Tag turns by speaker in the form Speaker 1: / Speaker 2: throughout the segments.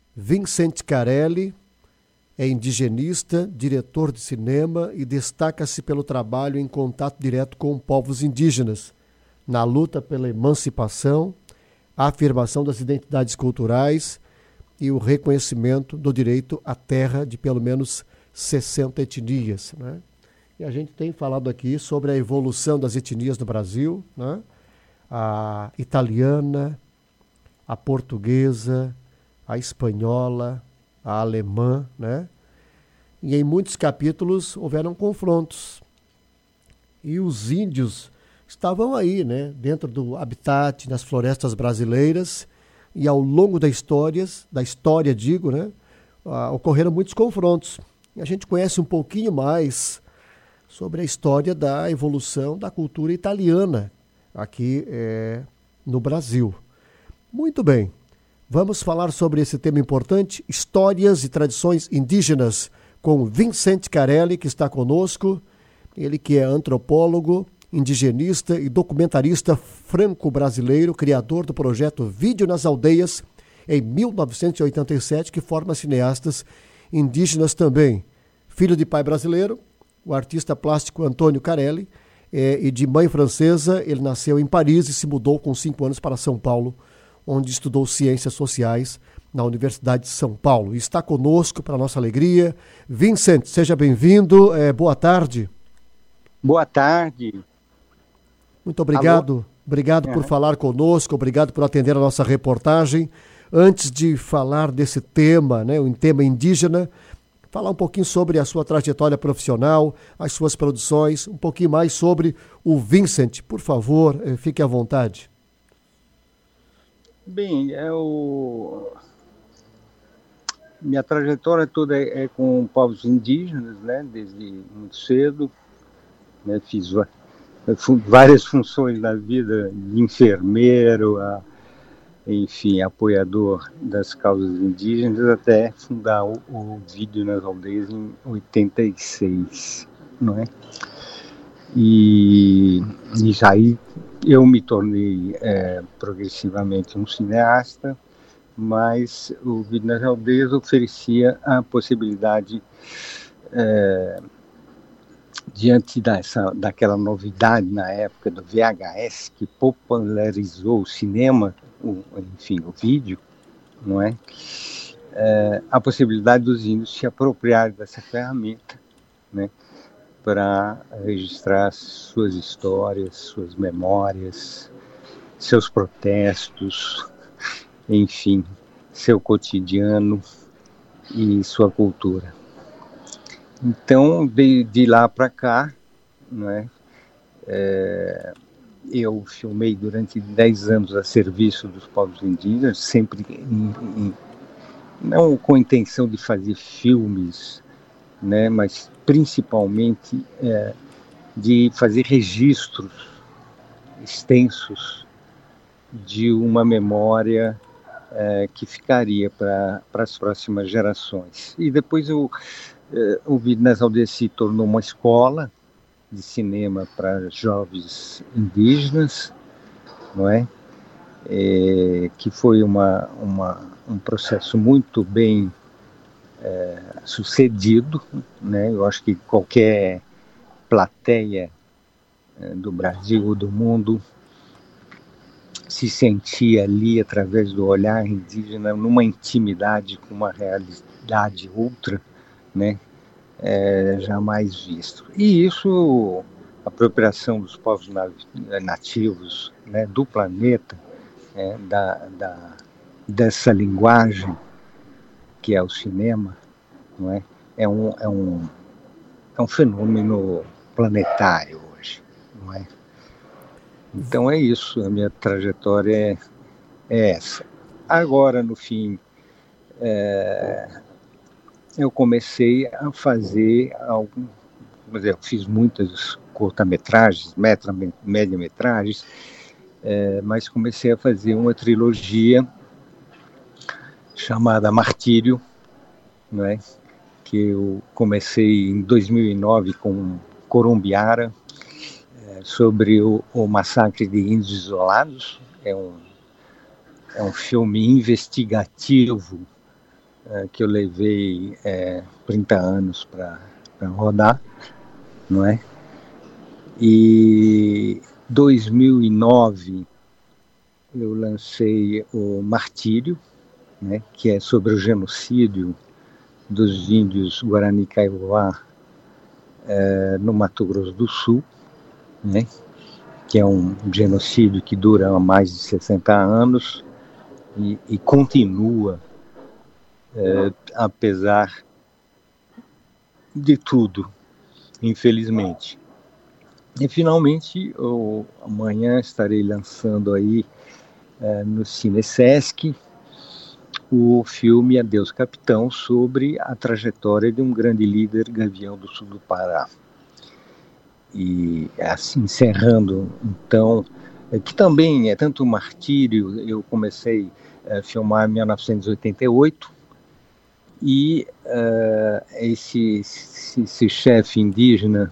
Speaker 1: Vincent Carelli é indigenista, diretor de cinema e destaca-se pelo trabalho em contato direto com povos indígenas, na luta pela emancipação, a afirmação das identidades culturais e o reconhecimento do direito à terra de pelo menos 60 etnias, né? E a gente tem falado aqui sobre a evolução das etnias no Brasil, né? A italiana, a portuguesa, a espanhola, a alemã, né? E em muitos capítulos houveram confrontos. E os índios estavam aí, né? Dentro do habitat, nas florestas brasileiras, e ao longo da história, né? Ocorreram muitos confrontos. E a gente conhece um pouquinho mais sobre a história da evolução da cultura italiana aqui no Brasil. Muito bem. Vamos falar sobre esse tema importante, histórias e tradições indígenas, com Vincent Carelli, que está conosco. Ele que é antropólogo, indigenista e documentarista franco-brasileiro, criador do projeto Vídeo nas Aldeias, em 1987, que forma cineastas indígenas também. Filho de pai brasileiro, o artista plástico Antônio Carelli, e de mãe francesa, ele nasceu em Paris e se mudou com 5 anos para São Paulo, onde estudou Ciências Sociais na Universidade de São Paulo. E está conosco, para nossa alegria. Vincent, seja bem-vindo. Boa tarde.
Speaker 2: Boa tarde.
Speaker 1: Muito obrigado. Alô? Obrigado por falar conosco, obrigado por atender a nossa reportagem. Antes de falar desse tema, né, um tema indígena, falar um pouquinho sobre a sua trajetória profissional, as suas produções, um pouquinho mais sobre o Vincent. Por favor, fique à vontade.
Speaker 2: Bem, minha trajetória toda é com povos indígenas, né? Desde muito cedo, né? Fiz várias funções na vida, de enfermeiro, enfim, apoiador das causas indígenas, até fundar o Vídeo nas Aldeias em 86, não é? E aí eu me tornei progressivamente um cineasta, mas o Vídeo nas Aldeias oferecia a possibilidade, diante daquela novidade na época do VHS, que popularizou o cinema, o vídeo, não é? A possibilidade dos índios se apropriarem dessa ferramenta, né? Para registrar suas histórias, suas memórias, seus protestos, enfim, seu cotidiano e sua cultura. Então, de lá para cá, né, eu filmei durante 10 anos a serviço dos povos indígenas, sempre não com a intenção de fazer filmes, né, mas principalmente de fazer registros extensos de uma memória que ficaria para as próximas gerações. E depois o Vídeo nas Aldeias se tornou uma escola de cinema para jovens indígenas, não é? Que foi um processo muito bem sucedido, né? Eu acho que qualquer plateia do Brasil ou do mundo se sentia ali, através do olhar indígena, numa intimidade com uma realidade outra, né? Jamais visto. E isso, a apropriação dos povos nativos, né, do planeta, dessa linguagem que é o cinema, não é? É um fenômeno planetário hoje, não é? Então é isso, a minha trajetória é essa. Agora, no fim, eu comecei a fazer eu fiz muitas curta-metragens, média-metragens, mas comecei a fazer uma trilogia chamada Martírio, não é? Que eu comecei em 2009 com Corumbiara, sobre o massacre de índios isolados. É um filme investigativo que eu levei 30 anos para rodar, não é? E 2009 eu lancei o Martírio, né, que é sobre o genocídio dos índios Guarani Kaiowá no Mato Grosso do Sul, né, que é um genocídio que dura há mais de 60 anos e continua, apesar de tudo, infelizmente. E finalmente, amanhã estarei lançando aí no Cine Sesc o filme Adeus Capitão, sobre a trajetória de um grande líder gavião do sul do Pará. E assim, encerrando, então, que também é tanto um martírio, eu comecei a filmar em 1988, e esse chefe indígena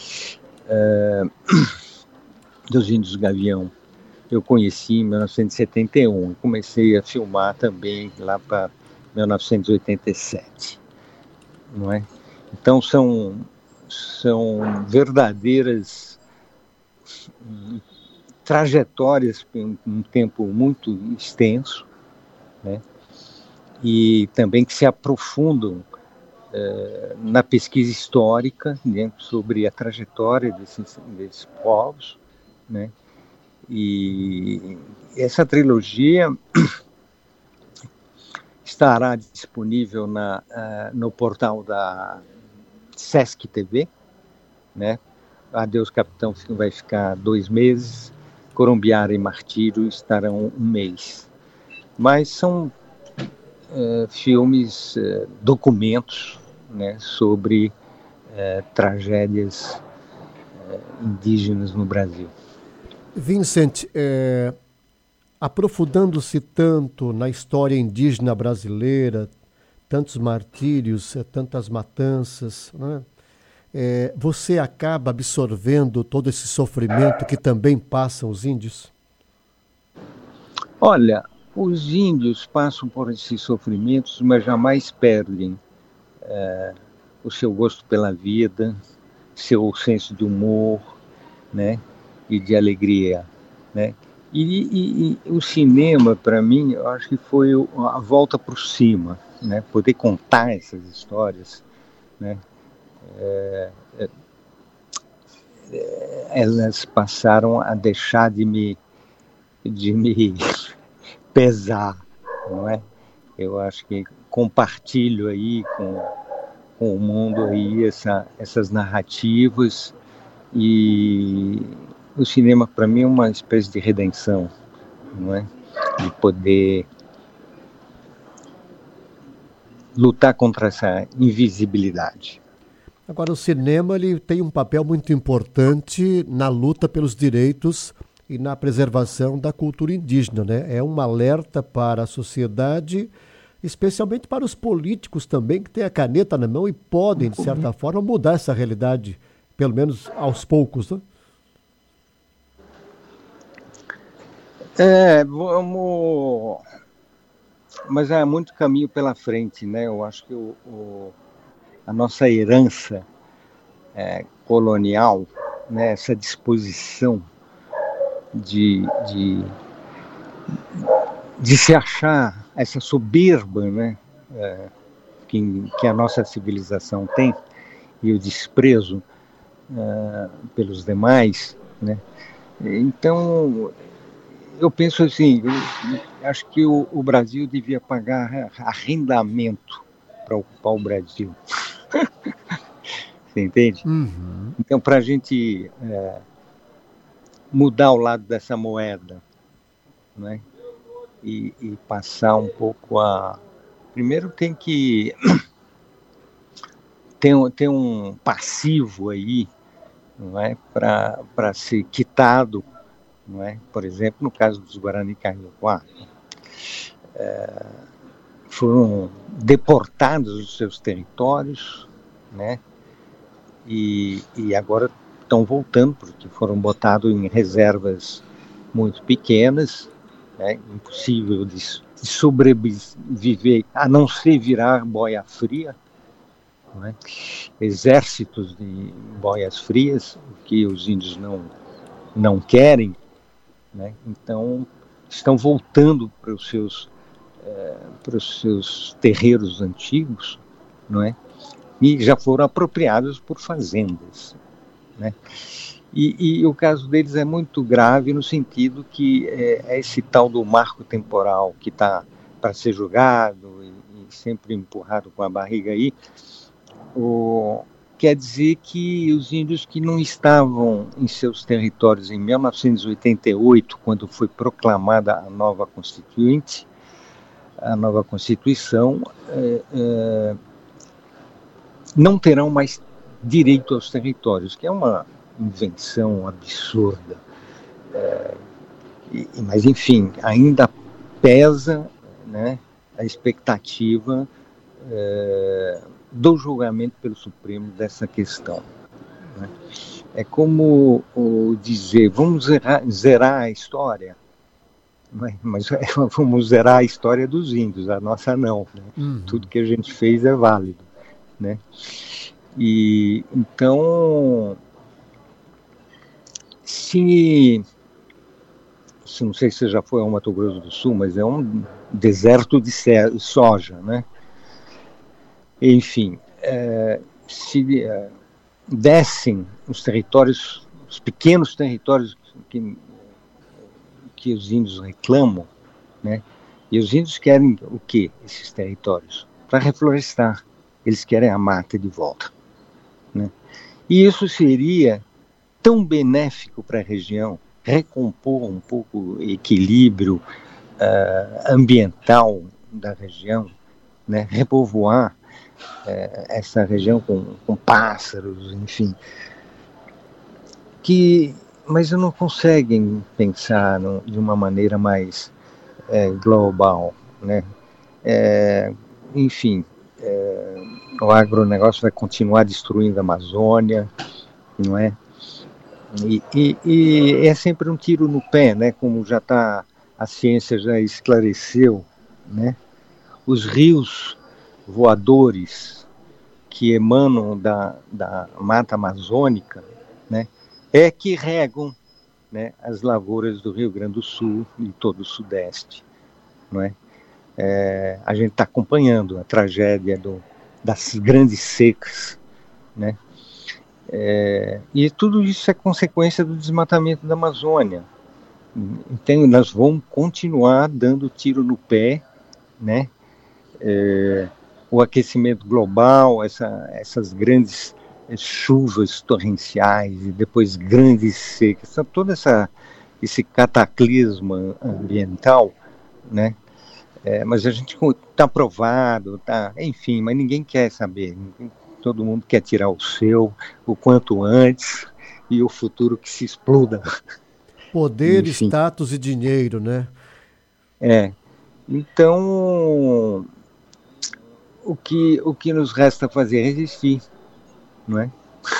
Speaker 2: dos índios gavião eu conheci em 1971, comecei a filmar também lá para 1987, não é? Então são verdadeiras trajetórias em um tempo muito extenso, né? E também que se aprofundam na pesquisa histórica, né, sobre a trajetória desses povos, né? E essa trilogia estará disponível no portal da Sesc TV, né? Adeus Capitão vai ficar 2 meses, Corumbiara e Martírio estarão 1 mês. Mas são filmes, documentos, né, sobre tragédias indígenas no Brasil.
Speaker 1: Vincent, aprofundando-se tanto na história indígena brasileira, tantos martírios, tantas matanças, né? Você acaba absorvendo todo esse sofrimento que também passam os índios?
Speaker 2: Olha, os índios passam por esses sofrimentos, mas jamais perdem o seu gosto pela vida, seu senso de humor, né, e de alegria, né? E o cinema, para mim, eu acho que foi a volta por cima, né? Poder contar essas histórias, né? Elas passaram a deixar de me pesar, não é? Eu acho que compartilho aí com o mundo aí essas narrativas, e o cinema para mim é uma espécie de redenção, não é? De poder lutar contra essa invisibilidade.
Speaker 1: Agora, o cinema ele tem um papel muito importante na luta pelos direitos e na preservação da cultura indígena, né? É um alerta para a sociedade, especialmente para os políticos também, que têm a caneta na mão e podem, de certa forma, mudar essa realidade, pelo menos aos poucos, né?
Speaker 2: Vamos... Mas há muito caminho pela frente, né? Eu acho que a nossa herança colonial, né? Essa disposição de se achar, essa soberba, né? Que a nossa civilização tem, e o desprezo pelos demais, né? Então, eu penso assim, eu acho que o Brasil devia pagar arrendamento para ocupar o Brasil. Você entende?
Speaker 1: Uhum.
Speaker 2: Então, para a gente mudar o lado dessa moeda, né? E passar um pouco a... Primeiro tem que ter um passivo aí, não é? Para ser quitado, não é? Por exemplo, no caso dos Guarani Kaiowá, foram deportados dos seus territórios, né? E agora estão voltando, porque foram botados em reservas muito pequenas, né? Impossível de sobreviver, a não ser virar boia fria, não é? Exércitos de boias frias, o que os índios não querem, né? Então estão voltando para os seus terreiros antigos, não é? E já foram apropriados por fazendas, né? E o caso deles é muito grave no sentido que é esse tal do marco temporal que está para ser julgado e sempre empurrado com a barriga aí, quer dizer que os índios que não estavam em seus territórios em 1988, quando foi proclamada a nova Constituinte, a nova Constituição, não terão mais direito aos territórios, que é uma invenção absurda. Mas, enfim, ainda pesa, né, a expectativa do julgamento pelo Supremo dessa questão, né? É como dizer, vamos zerar a história, mas vamos zerar a história dos índios, a nossa não, né? Tudo que a gente fez é válido, né? E então, se não sei se você já foi ao Mato Grosso do Sul, mas é um deserto de soja, né? Enfim, se dessem os territórios, os pequenos territórios que os índios reclamam, né? E os índios querem o quê, esses territórios? Para reflorestar. Eles querem a mata de volta, né? E isso seria tão benéfico para a região, recompor um pouco o equilíbrio ambiental da região, né? Repovoar essa região com pássaros, enfim, mas não conseguem pensar de uma maneira mais global, né? Enfim, o agronegócio vai continuar destruindo a Amazônia, não é? E é sempre um tiro no pé, né? Como a ciência já esclareceu, né? Os rios voadores que emanam da mata amazônica, né? Que regam, né, as lavouras do Rio Grande do Sul e todo o Sudeste, não é? A gente está acompanhando a tragédia das grandes secas, né? E tudo isso é consequência do desmatamento da Amazônia. Então, nós vamos continuar dando tiro no pé, né? O aquecimento global, essas grandes chuvas torrenciais e depois grandes secas, todo esse cataclisma ambiental, né? Mas a gente está provado, enfim, mas ninguém quer saber. Todo mundo quer tirar o seu o quanto antes e o futuro que se exploda.
Speaker 1: Poder, enfim. Status e dinheiro, né?
Speaker 2: Então, o que nos resta fazer é resistir, não é?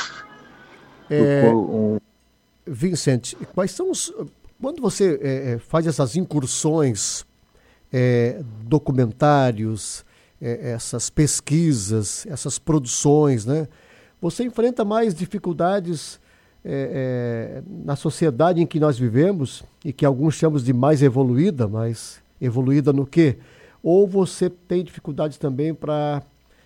Speaker 1: Vincent, quais são quando você faz essas incursões, documentários, essas pesquisas, essas produções, né? Você enfrenta mais dificuldades na sociedade em que nós vivemos e que alguns chamam de mais evoluída, mas evoluída no quê? Ou você tem dificuldades também para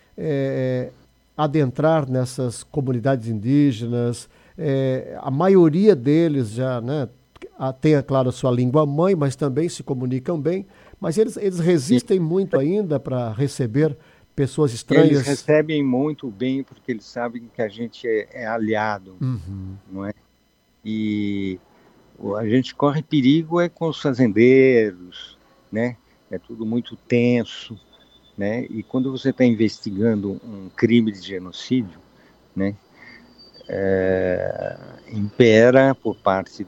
Speaker 1: adentrar nessas comunidades indígenas? A maioria deles já, né, tem, claro, a sua língua mãe, mas também se comunicam bem, mas eles resistem muito ainda para receber pessoas estranhas.
Speaker 2: Eles recebem muito bem porque eles sabem que a gente é aliado, não é? E a gente corre perigo com os fazendeiros, né? É tudo muito tenso, né? E quando você está investigando um crime de genocídio, né? Impera por parte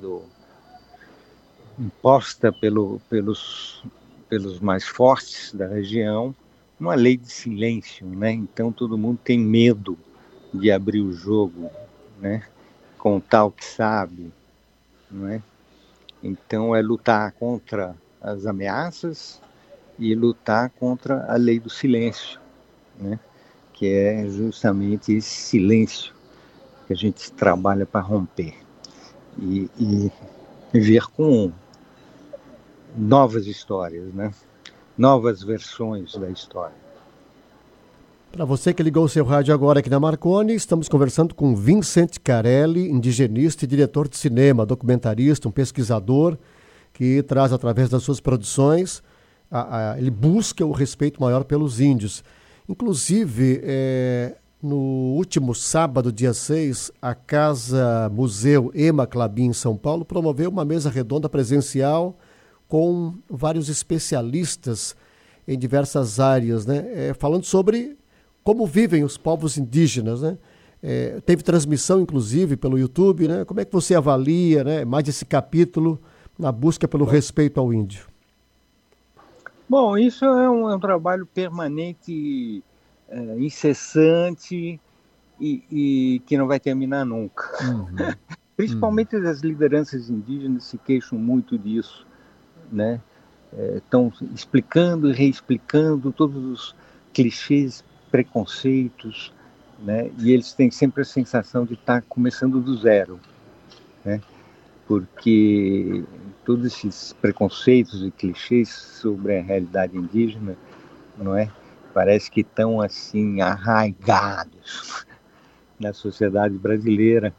Speaker 2: imposta pelos mais fortes da região, uma lei de silêncio, né? Então todo mundo tem medo de abrir o jogo, né? Contar o que sabe, não é? Então é lutar contra as ameaças, e lutar contra a lei do silêncio, né? Que é justamente esse silêncio que a gente trabalha para romper e ver com novas histórias, né? Novas versões da história.
Speaker 1: Para você que ligou o seu rádio agora aqui na Marconi, estamos conversando com Vincent Carelli, indigenista e diretor de cinema, documentarista, um pesquisador que traz através das suas produções, ele busca o respeito maior pelos índios. Inclusive, no último sábado, dia 6, a Casa Museu Ema Clabin, em São Paulo, promoveu uma mesa redonda presencial com vários especialistas em diversas áreas, né? Falando sobre como vivem os povos indígenas, né? Teve transmissão, inclusive, pelo YouTube, né? Como é que você avalia, né, mais esse capítulo na busca pelo respeito ao índio?
Speaker 2: Bom, isso é um trabalho permanente, incessante e que não vai terminar nunca.
Speaker 1: Uhum.
Speaker 2: Principalmente as lideranças indígenas se queixam muito disso, né? Estão explicando e reexplicando todos os clichês, preconceitos, né? E eles têm sempre a sensação de estar começando do zero, né? Porque todos esses preconceitos e clichês sobre a realidade indígena, não é? Parece que estão assim arraigados na sociedade brasileira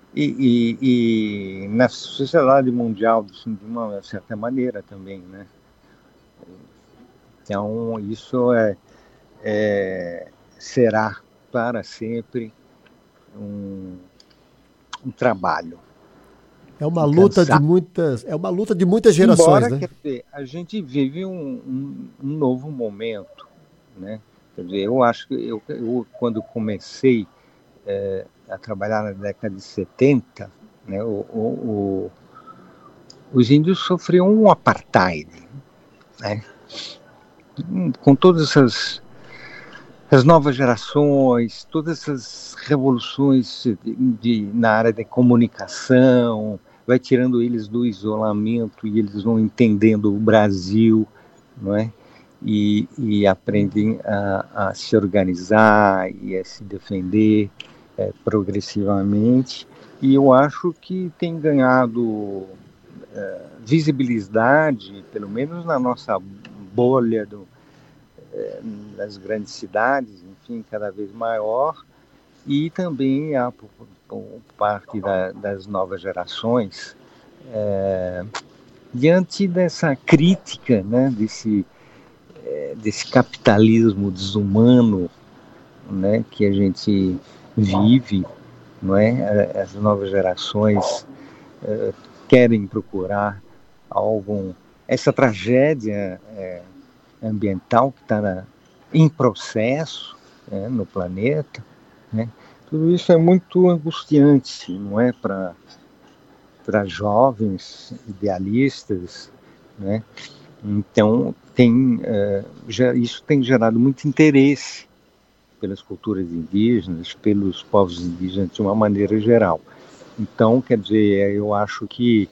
Speaker 2: e na sociedade mundial de uma certa maneira também, né? Então isso será para sempre um trabalho
Speaker 1: É uma
Speaker 2: incansável.
Speaker 1: luta de muitas gerações,
Speaker 2: Embora,
Speaker 1: né?
Speaker 2: quer dizer, a gente vive um novo momento, né? Quer dizer, eu acho que eu quando comecei a trabalhar na década de 70, né, os índios sofriam um apartheid, né? Com todas as novas gerações, todas essas revoluções na área da comunicação, vai tirando eles do isolamento e eles vão entendendo o Brasil, não é? E aprendem a se organizar e a se defender progressivamente. E eu acho que tem ganhado visibilidade, pelo menos na nossa bolha nas grandes cidades, enfim, cada vez maior, e também por parte das novas gerações, diante dessa crítica, né, desse capitalismo desumano, né, que a gente vive, não é? As novas gerações querem procurar essa tragédia ambiental que está em processo, né, no planeta, né? Tudo isso é muito angustiante, não é, para jovens idealistas, né? Então isso tem gerado muito interesse pelas culturas indígenas, pelos povos indígenas de uma maneira geral. Então, quer dizer, eu acho que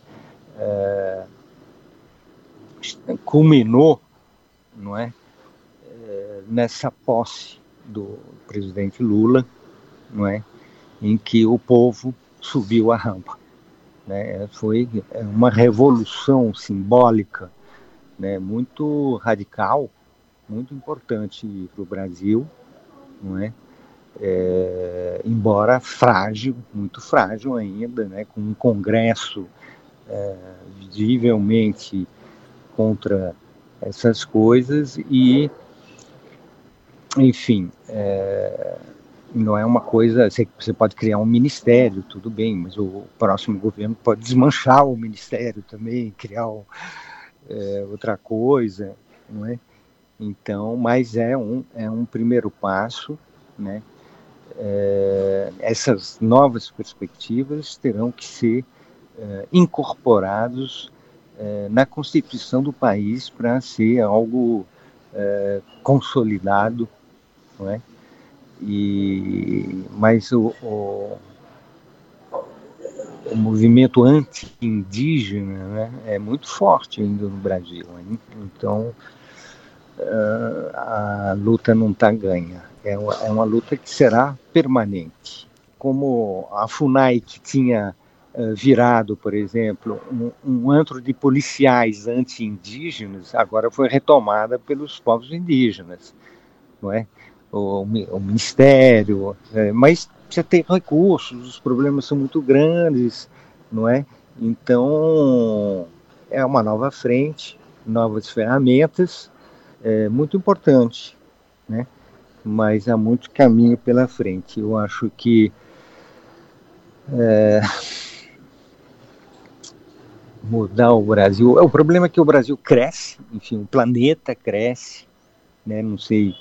Speaker 2: culminou, não é, nessa posse do presidente Lula, não é, em que o povo subiu a rampa, né? Foi uma revolução simbólica, né, muito radical, muito importante para o Brasil, não é? Embora frágil, muito frágil ainda, né, com um Congresso visivelmente contra essas coisas e, enfim, não é uma coisa, você pode criar um ministério, tudo bem, mas o próximo governo pode desmanchar o ministério também, criar outra coisa, não é? Então, mas é um primeiro passo, né? Essas novas perspectivas terão que ser incorporados na Constituição do país para ser algo consolidado, não é? Mas o movimento anti-indígena, né, é muito forte ainda no Brasil, hein? Então a luta não está ganha. É uma luta que será permanente. Como a FUNAI, que tinha virado, por exemplo, um antro de policiais anti-indígenas, agora foi retomada pelos povos indígenas, não é? O Ministério, mas precisa ter recursos, os problemas são muito grandes, não é? Então, é uma nova frente, novas ferramentas, muito importante, né? Mas há muito caminho pela frente. Eu acho que mudar o Brasil... O problema é que o Brasil cresce, enfim, o planeta cresce, né? Não sei...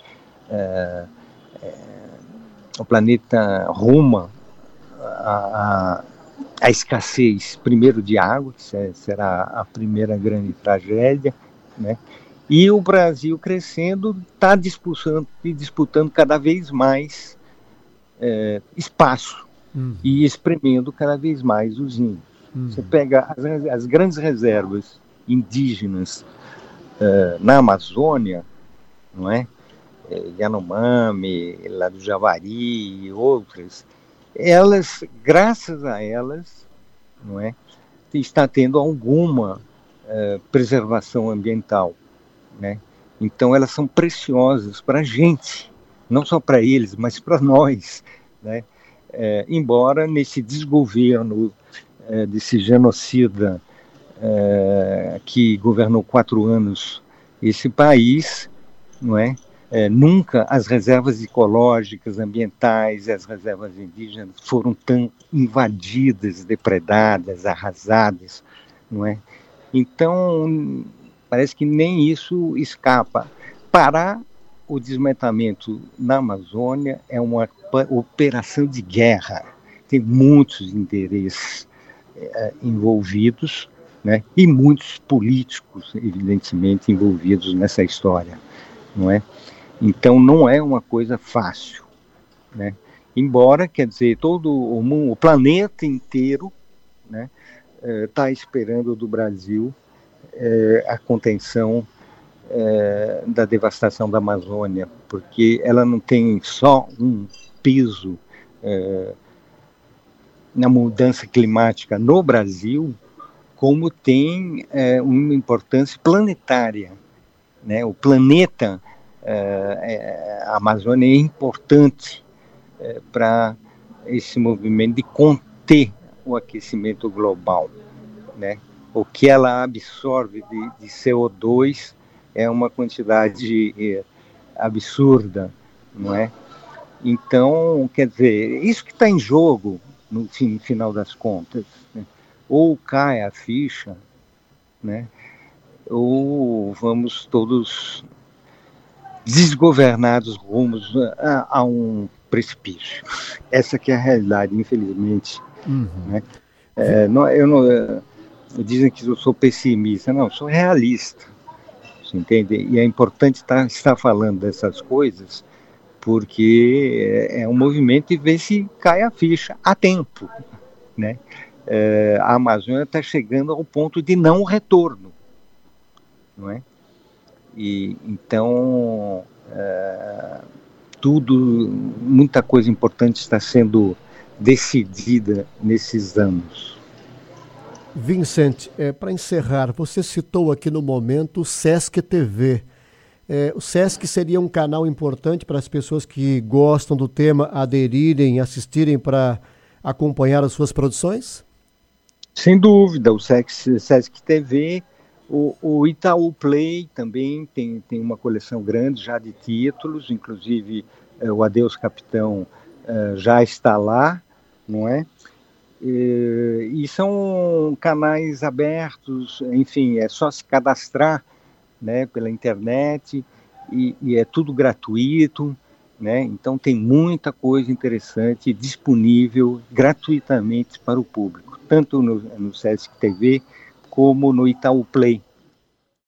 Speaker 2: o planeta ruma a escassez, primeiro, de água, que será a primeira grande tragédia, né? E o Brasil crescendo está disputando cada vez mais espaço e espremendo cada vez mais os índios. Você pega as grandes reservas indígenas na Amazônia, não é? Yanomami, lá do Javari e outras, elas, graças a elas, não é, está tendo alguma preservação ambiental, né? Então elas são preciosas para a gente, não só para eles, mas para nós, né? Embora nesse desgoverno desse genocida que governou 4 anos esse país, não é? Nunca as reservas ecológicas, ambientais, as reservas indígenas foram tão invadidas, depredadas, arrasadas, não é? Então, parece que nem isso escapa. Parar o desmatamento na Amazônia é uma operação de guerra. Tem muitos interesses envolvidos, né? E muitos políticos, evidentemente, envolvidos nessa história, não é? Então, não é uma coisa fácil, né? Embora, quer dizer, todo o mundo, o planeta inteiro, né, está esperando do Brasil a contenção da devastação da Amazônia, porque ela não tem só um peso na mudança climática no Brasil, como tem uma importância planetária, né? O planeta, a Amazônia é importante para esse movimento de conter o aquecimento global, né? O que ela absorve de CO2 é uma quantidade absurda, não é? Então, quer dizer, isso que está em jogo no final das contas, né? Ou cai a ficha, né? Ou vamos todos desgovernados rumos a um precipício. Essa que é a realidade, infelizmente. Né? Dizem que eu sou pessimista. Não, eu sou realista. Você entende? E é importante estar falando dessas coisas, porque é um movimento e ver se cai a ficha a tempo, né? A Amazônia está chegando ao ponto de não retorno, não é? E então muita coisa importante está sendo decidida nesses anos.
Speaker 1: Vincent, para encerrar, você citou aqui no momento o Sesc TV. O Sesc seria um canal importante para as pessoas que gostam do tema aderirem, assistirem para acompanhar as suas produções?
Speaker 2: Sem dúvida, o Sesc TV, o Itaú Play também tem uma coleção grande já de títulos, inclusive o Adeus Capitão já está lá, não é? E são canais abertos, enfim, é só se cadastrar, né, pela internet e é tudo gratuito, né? Então tem muita coisa interessante disponível gratuitamente para o público, tanto no Sesc TV como no Itaú Play.